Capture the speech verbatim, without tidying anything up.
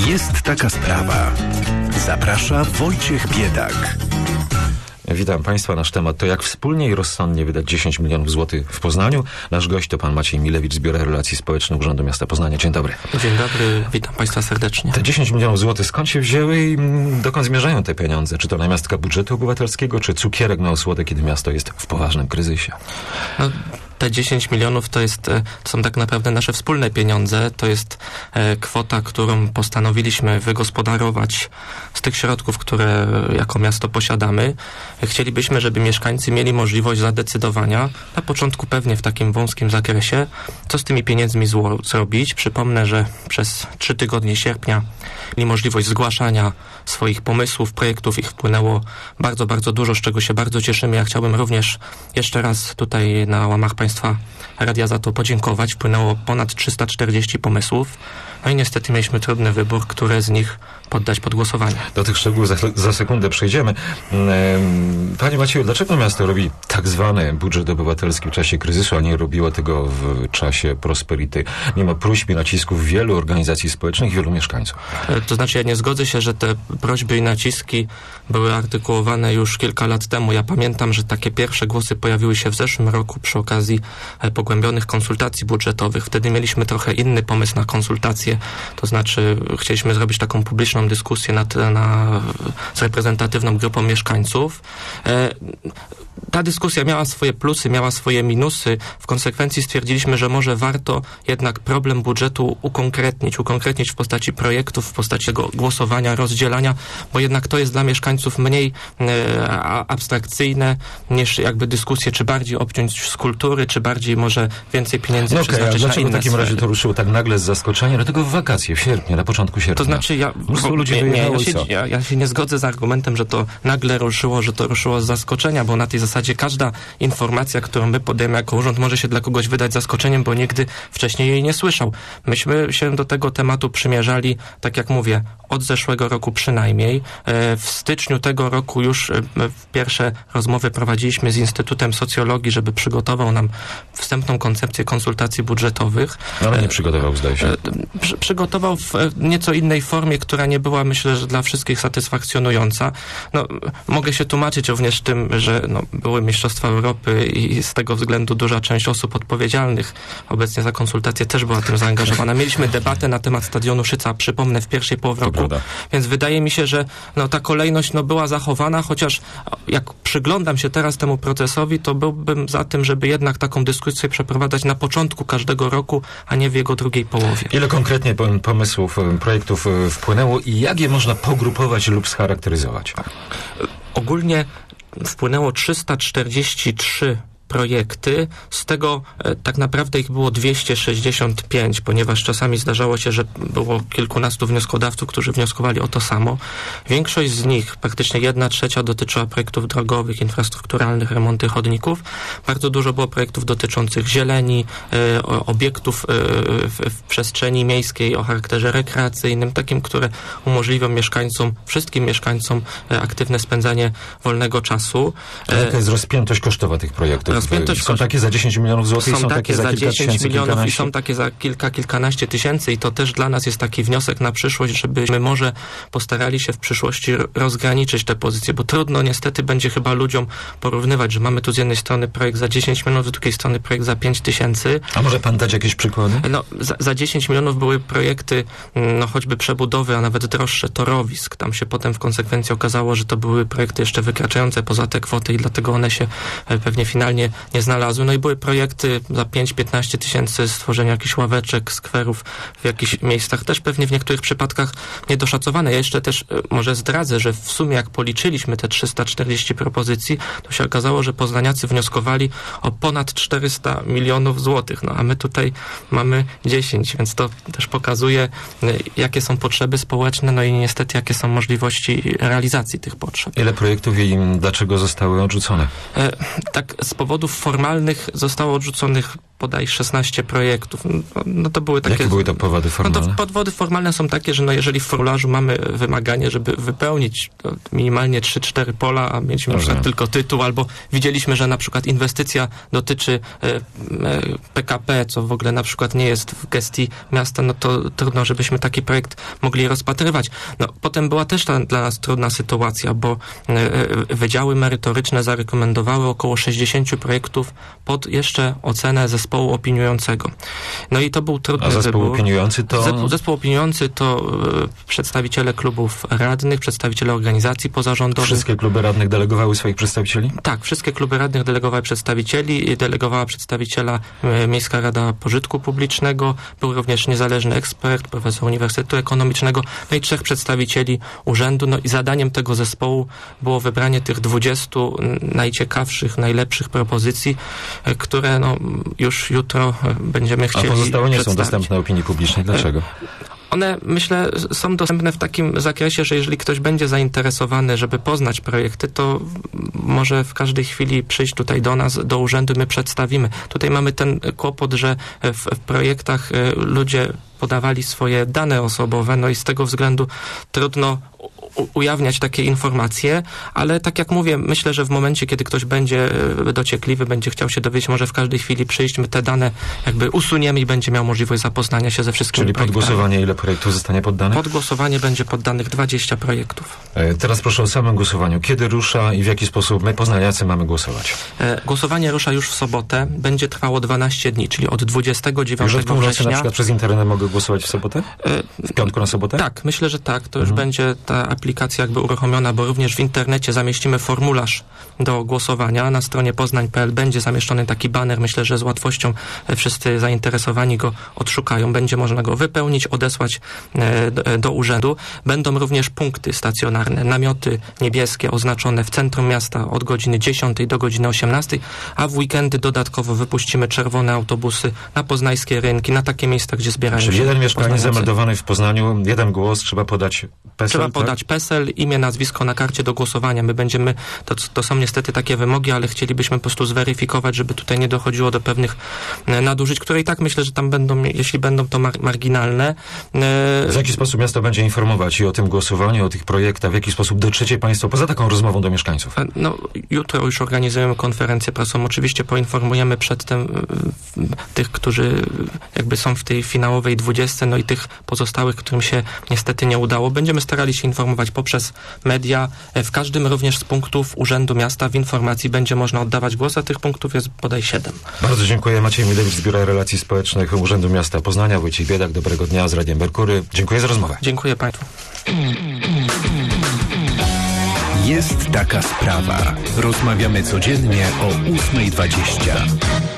Jest taka sprawa. Zaprasza Wojciech Biedak. Witam Państwa. Nasz temat to jak wspólnie i rozsądnie wydać dziesięć milionów złotych w Poznaniu. Nasz gość to pan Maciej Milewicz z Biura Relacji Społecznych Urzędu Miasta Poznania. Dzień dobry. Dzień dobry, witam Państwa serdecznie. Te dziesięć milionów złotych skąd się wzięły i dokąd zmierzają te pieniądze? Czy to namiastka budżetu obywatelskiego, czy cukierek na osłodę, kiedy miasto jest w poważnym kryzysie? No, te dziesięć milionów to, jest, to są tak naprawdę nasze wspólne pieniądze. To jest e, kwota, którą postanowiliśmy wygospodarować z tych środków, które jako miasto posiadamy. Chcielibyśmy, żeby mieszkańcy mieli możliwość zadecydowania, na początku pewnie w takim wąskim zakresie, co z tymi pieniędzmi zło zrobić. Przypomnę, że przez trzy tygodnie sierpnia mieli możliwość zgłaszania swoich pomysłów, projektów. Ich wpłynęło bardzo, bardzo dużo, z czego się bardzo cieszymy. Ja chciałbym również jeszcze raz tutaj na łamach Państwa Radia za to podziękować. Wpłynęło ponad trzysta czterdzieści pomysłów. No i niestety mieliśmy trudny wybór, które z nich poddać pod głosowanie. Do tych szczegółów za, za sekundę przejdziemy. Panie Macieju, dlaczego miasto robi tak zwany budżet obywatelski w czasie kryzysu, a nie robiło tego w czasie prosperity, mimo próśb i nacisków wielu organizacji społecznych i wielu mieszkańców? To znaczy, ja nie zgodzę się, że te prośby i naciski były artykułowane już kilka lat temu. Ja pamiętam, że takie pierwsze głosy pojawiły się w zeszłym roku przy okazji pogłębionych konsultacji budżetowych. Wtedy mieliśmy trochę inny pomysł na konsultacje, to znaczy chcieliśmy zrobić taką publiczną dyskusję na, na, z reprezentatywną grupą mieszkańców. E, ta dyskusja miała swoje plusy, miała swoje minusy. W konsekwencji stwierdziliśmy, że może warto jednak problem budżetu ukonkretnić, ukonkretnić w postaci projektów, w postaci tego głosowania, rozdzielania, bo jednak to jest dla mieszkańców mniej e, abstrakcyjne niż jakby dyskusje, czy bardziej obciąć z kultury, czy bardziej może więcej pieniędzy no przeznaczyć okay, a na dlaczego inne w takim sfery? razie to ruszyło tak nagle z zaskoczenia? Dlatego w wakacje, w sierpniu, na początku sierpnia. To znaczy, ja, bo, ludzi nie, nie, ja, się, co? ja, ja się nie zgodzę z argumentem, że to nagle ruszyło, że to ruszyło z zaskoczenia, bo na tej zasadzie każda informacja, którą my podajemy jako urząd, może się dla kogoś wydać zaskoczeniem, bo nigdy wcześniej jej nie słyszał. Myśmy się do tego tematu przymierzali, tak jak mówię, od zeszłego roku przynajmniej. W styczniu tego roku już pierwsze rozmowy prowadziliśmy z Instytutem Socjologii, żeby przygotował nam wstępną koncepcję konsultacji budżetowych. Ale nie przygotował, zdaje się. Przy, przygotował w nieco innej formie, która nie była, myślę, że dla wszystkich satysfakcjonująca. No, mogę się tłumaczyć również tym, że no, były Mistrzostwa Europy i z tego względu duża część osób odpowiedzialnych obecnie za konsultacje też była tym zaangażowana. Mieliśmy debatę na temat stadionu Szyca, przypomnę, w pierwszej połowie roku. Prawda. Więc wydaje mi się, że no, ta kolejność no, była zachowana, chociaż jak przyglądam się teraz temu procesowi, to byłbym za tym, żeby jednak taką dyskusję przeprowadzać na początku każdego roku, a nie w jego drugiej połowie. Ile konkretnie pomysłów, projektów wpłynęło i jak je można pogrupować lub scharakteryzować? Ogólnie wpłynęło trzysta czterdzieści trzy projekty, z tego e, tak naprawdę ich było dwieście sześćdziesiąt pięć, ponieważ czasami zdarzało się, że było kilkunastu wnioskodawców, którzy wnioskowali o to samo. Większość z nich, praktycznie jedna trzecia, dotyczyła projektów drogowych, infrastrukturalnych, remonty chodników. Bardzo dużo było projektów dotyczących zieleni, e, obiektów e, w, w przestrzeni miejskiej o charakterze rekreacyjnym, takim, które umożliwią mieszkańcom, wszystkim mieszkańcom e, aktywne spędzanie wolnego czasu. A jaka jest rozpiętość kosztowa tych projektów? Rozpiętość są takie za dziesięć milionów złotych, są, są takie takie za, za kilka dziesięć tysięcy, milionów kilkanaście. i są takie za kilka, kilkanaście tysięcy i to też dla nas jest taki wniosek na przyszłość, żebyśmy może postarali się w przyszłości rozgraniczyć te pozycje, bo trudno niestety będzie chyba ludziom porównywać, że mamy tu z jednej strony projekt za dziesięć milionów, z drugiej strony projekt za pięć tysięcy. A może pan dać jakieś przykłady? No, za, za dziesięć milionów były projekty, no choćby przebudowy, a nawet droższe, torowisk. Tam się potem w konsekwencji okazało, że to były projekty jeszcze wykraczające poza te kwoty i dlatego one się pewnie finalnie nie znalazły. No i były projekty za pięć piętnaście tysięcy stworzenia jakichś ławeczek, skwerów w jakichś miejscach, też pewnie w niektórych przypadkach niedoszacowane. Ja jeszcze też może zdradzę, że w sumie jak policzyliśmy te trzysta czterdzieści propozycji, to się okazało, że poznaniacy wnioskowali o ponad czterysta milionów złotych. No a my tutaj mamy dziesięć, więc to też pokazuje, jakie są potrzeby społeczne, no i niestety jakie są możliwości realizacji tych potrzeb. Ile projektów i dlaczego zostały odrzucone? E, tak, z powodów formalnych zostało odrzuconych bodaj szesnaście projektów. No, no to były takie... Jakie były to powody formalne? No to powody formalne są takie, że no jeżeli w formularzu mamy wymaganie, żeby wypełnić minimalnie trzy cztery pola, a mieliśmy na przykład tylko tytuł, albo widzieliśmy, że na przykład inwestycja dotyczy e, e, P K P, co w ogóle na przykład nie jest w gestii miasta, no to trudno, żebyśmy taki projekt mogli rozpatrywać. No potem była też ta, dla nas trudna sytuacja, bo e, wydziały merytoryczne zarekomendowały około sześćdziesiąt projektów pod jeszcze ocenę zespołu opiniującego. No i to był trudny A zespół wybór. opiniujący to... Zespół, zespół opiniujący to e, przedstawiciele klubów radnych, przedstawiciele organizacji pozarządowych. Wszystkie kluby radnych delegowały swoich przedstawicieli? Tak, wszystkie kluby radnych delegowały przedstawicieli, delegowała przedstawiciela e, Miejska Rada Pożytku Publicznego, był również niezależny ekspert, profesor Uniwersytetu Ekonomicznego, no i trzech przedstawicieli urzędu. No i zadaniem tego zespołu było wybranie tych dwudziestu najciekawszych, najlepszych propozycji, e, które no, już jutro będziemy chcieli A pozostałe nie są przedstawić. Dostępne opinii publicznej. Dlaczego? One, myślę, są dostępne w takim zakresie, że jeżeli ktoś będzie zainteresowany, żeby poznać projekty, to może w każdej chwili przyjść tutaj do nas, do urzędu, my przedstawimy. Tutaj mamy ten kłopot, że w, w projektach ludzie podawali swoje dane osobowe, no i z tego względu trudno ujawniać takie informacje, ale tak jak mówię, myślę, że w momencie, kiedy ktoś będzie dociekliwy, będzie chciał się dowiedzieć, może w każdej chwili przyjść, my te dane jakby usuniemy i będzie miał możliwość zapoznania się ze wszystkimi Czyli projektami. pod głosowanie ile projektów zostanie poddanych? Pod głosowanie będzie poddanych dwadzieścia projektów. E, teraz proszę o samym głosowaniu. Kiedy rusza i w jaki sposób my, poznaniacy, mamy głosować? E, głosowanie rusza już w sobotę. Będzie trwało dwanaście dni, czyli od dwudziestego dziewiątego Już od północy września. na przykład przez internet mogę głosować w sobotę? W piątku na sobotę? Tak, myślę, że tak. To już Mhm. będzie ta aplikacja jakby uruchomiona, bo również w internecie zamieścimy formularz do głosowania. Na stronie poznań kropka p l będzie zamieszczony taki baner. Myślę, że z łatwością wszyscy zainteresowani go odszukają. Będzie można go wypełnić, odesłać e, do, do urzędu. Będą również punkty stacjonarne, namioty niebieskie oznaczone w centrum miasta od godziny dziesiątej do godziny osiemnastej, a w weekendy dodatkowo wypuścimy czerwone autobusy na poznańskie rynki, na takie miejsca, gdzie zbierają Czyli się jeden mieszkaniec poznaniacy. zameldowany w Poznaniu, jeden głos, trzeba podać PESEL, Trzeba tak? podać PESEL, imię, nazwisko na karcie do głosowania. My będziemy, to, to są niestety takie wymogi, ale chcielibyśmy po prostu zweryfikować, żeby tutaj nie dochodziło do pewnych e, nadużyć, które i tak myślę, że tam będą, jeśli będą to mar- marginalne. E, W jaki sposób miasto będzie informować i o tym głosowaniu, o tych projektach, w jaki sposób dotrzecie państwo poza taką rozmową do mieszkańców? No, jutro już organizujemy konferencję prasową. Oczywiście poinformujemy przedtem e, tych, którzy jakby są w tej finałowej dwudziestce, no i tych pozostałych, którym się niestety nie udało. Będziemy starali się informować poprzez media. E, w każdym również z punktów Urzędu Miasta w informacji będzie można oddawać głos, a tych punktów jest bodaj siedem. Bardzo dziękuję. Maciej Miedewicz z Biura Relacji Społecznych Urzędu Miasta Poznania. Wojciech Biedak, dobrego dnia z Radiem Merkury. Dziękuję za rozmowę. Dziękuję Państwu. Jest taka sprawa. Rozmawiamy codziennie o ósma dwadzieścia.